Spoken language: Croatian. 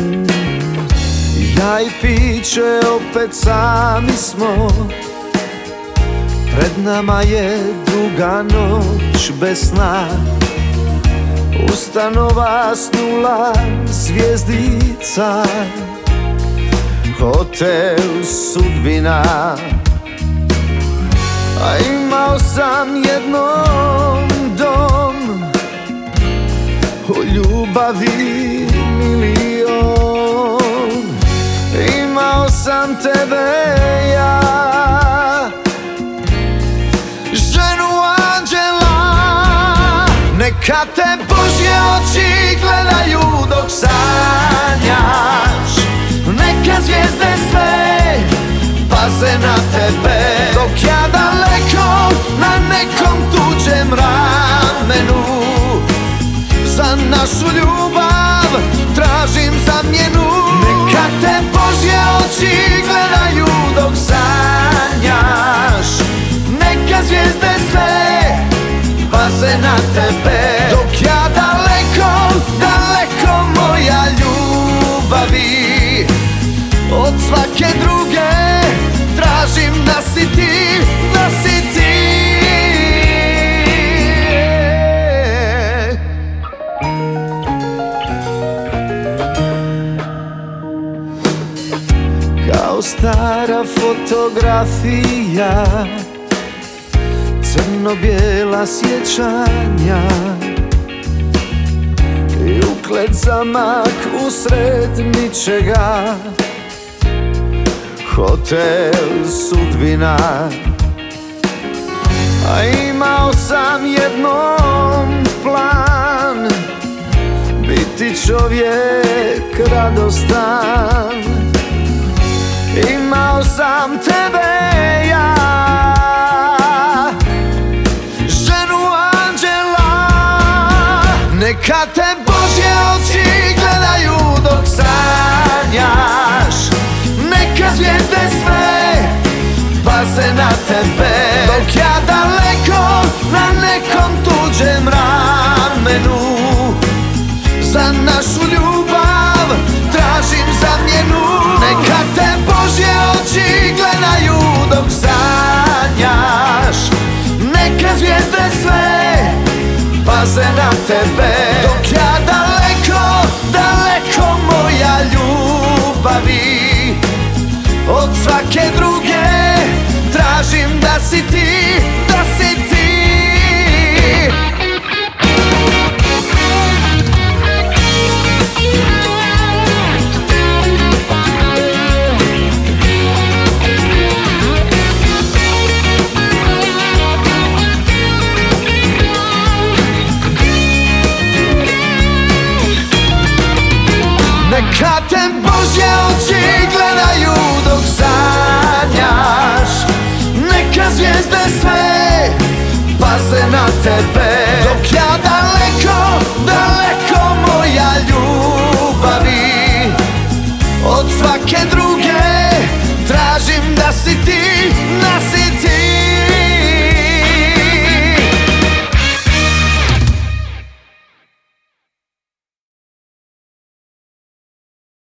Ja i piće opet sami smo, pred nama je duga noć bez sna. Ustanova s 0 zvjezdica, hotel sudbina. A imao sam jednom dom, u ljubavi milion. Imao sam tebe ja, ženu anđela. Neka te Božje oči gledaju dok sanjaš, neka zvijezde sve paze na tebe, dok ja daleko na nekom tuđem ramenu za našu ljubav tražim zamjenu. Neka te Božje oči gledaju dok sanjaš, neka zvijezde sve paze na tebe, dok ja daleko, daleko moja ljubavi od svake druge tražim da si ti, da si ti. Kao stara fotografija, crno-bijela sjećanja i uklet zamak usred ničega, hotel sudbina. A imao sam jednom plan, biti čovjek radostan. Imao sam tebe ja, ženu anđela. Neka te Božje oči gledaju dok sanjaš, neka zvijezde sve paze na tebe, dok ja daleko na nekom tuđem ramenu za našu ljubav tražim zamjenu. Neka te Božje oči gledaju dok sanjaš, neka zvijezde sve paze na tebe, dok ja daleko, daleko moja ljubavi od svake druge tražim da si ti, da si ti. Neka te Božje oči gledaju dok sanjaš, neka zvijezde sve paze na tebe, dok ja daleko